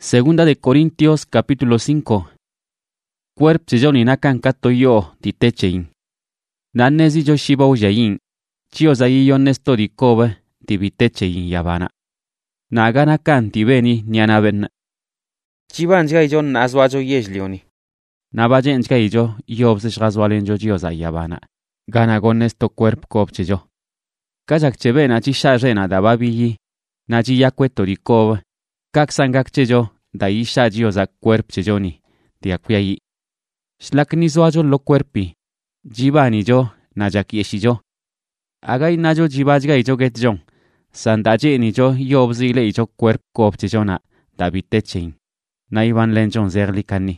Segunda de Corintios capítulo 5. Cuerp chilloni nakan katoyo titechein. Nanezi yo shibau yayin. Chio zayiyo nesto di kobe tibitechein yabana. Nagana kan tibeni nyanaben. Chiban jga ijo nazwajo yejlioni. Nabajen jga ijo yobzish gazwalen jo jio yabana. Gana gon nesto cuerp kopchejo. Kajak chebena chisha rena dababiyi. Naji yakweto di kobe. Kaksangak chejo da isha jio za cuerp chejoni. Diakwiayi. Shlakni zwajo lo cuerpi. Jibani jo najak yeshijo. Agai najo jibajga ijo getjon. Sandaje ni jo yobzile ijo cuerp kopchejona dabitechein. Na iban lenjon zerlikani.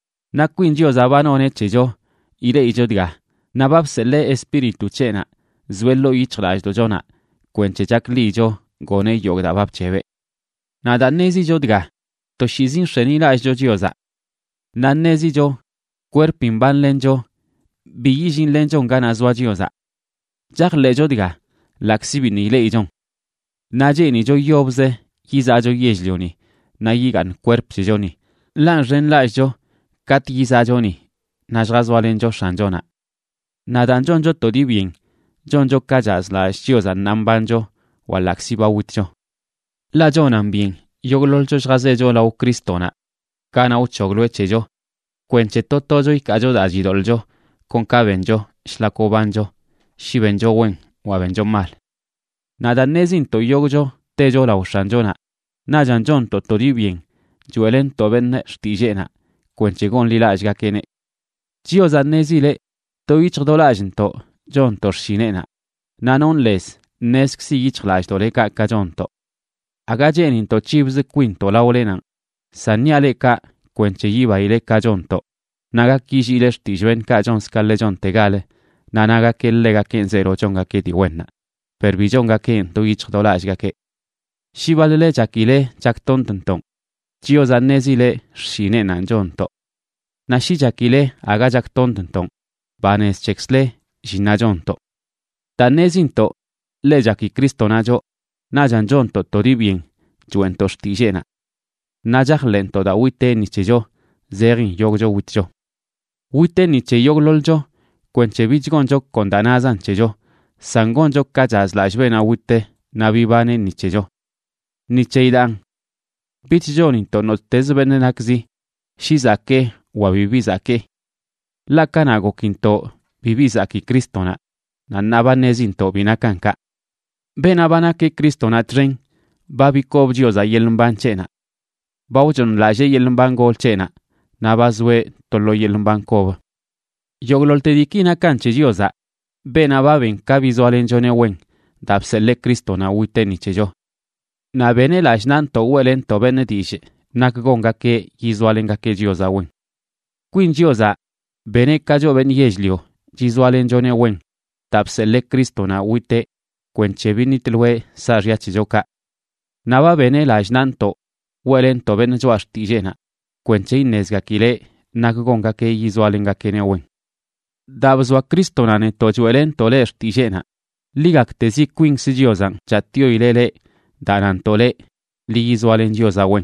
Na quin jio zabanone chejo. Ire ijo diga. Nababsele espiritu chena. Zwello ichlaj dojona. Kwenchejak li ijo gone yog dabab chebe. Nadanezi jo diga. Toshizin shenila ijo jioza. Nanezi jo. Cuerpin ban lenjo. Biyijin lenjon gana zwa jioza. Jak lejo diga. Laksibi ni le ijon. Naje ni jo yobze. Yiza jo yejlioni. Na yigan cuerp chejoni. Lan ren la ijo. Kat yiza joni. Najgazwa lenjo shanjona. Nadan jon jo todi bien. Jon jo kajaz la jioza nambanjo. Wa laksiba witjo. La jonan bien. Yoglol jo shgaze jo la u kristona. Kana u choglo echejo. Kwenche totojo y kajo da jidoljo. Con kabenjo. Shlakobanjo. Shibenjo wen. Wabenjo mal. Nadanezin to yogjo. Tejo la u shanjona. Najan jon to todi bien. Juelen to ben shtijena. Kwenche gon lila ajga kene. Jio zanezile. To ichgdolajn to. Jon to shinena. Nanon les. Nesk si ichlaj to le ka jon to. Agajenin to chibz quinto laulenan. Sanyale ka kwenche yiba ile ka jonto. Naga kishile shtijwen ka jon skalle jon tegale. Nanaga kellega ken zero jonga ke diwenna. Perbijonga ken to ichdolajga ke. Shibalele jakile jak tontonton. Jio zanezile shinenan jonto. Nashi jakile aga jak tontonton. Banes chexle jina jonto. Tanezinto le jaki kristo najo. Najan jonto tori bien, juento stijena. Najak lento da wite nichejo, zerin yogjo witjo. Wite niche yogloljo, kwenche bichgonjo kondanazan chejo, sangonjo kajaz lashbena wite, nabibane nichejo. Nicheidan. Bichjo ninto no tezbenenakzi, shizake, wabibizake. Lakanago kinto, bibizaki kristona, nanabanezinto binakanka. Benabana ke Kristo na tren, babi kob jioza yelmban chena. Baujon laje yelmban gol chena, nabazwe tolo yelmban kob. Yoglol tedikina kanche jioza, benababen kabizualen jone wen, dapsele Kristo na witen chejo. Na bene lajnan to welen to benedije, nakgonga ke yizualenga ke jioza wen. Quin jioza, bene kajo ben yejlio, jizualen jone wen, dapsele Kristo na wite, kwenche binitilwe sarria chijoka. Naba bene lajnanto, welen to ben joash tijena, kwenche inezga kile, nakgonga ke yizualenga kene wen. Dabzwa kristo nane to juelen to le tijena, ligak tezi quing si jiozan, chatio ilele, danan tole, li yizualen jioza wen.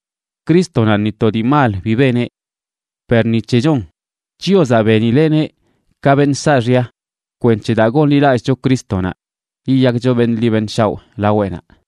Kristo nani to di mal vivene, per nichejon, jioza benilene, kaben sarria, kwenche dagon lila jo kristona. Y yak jo ben liben shau la buena.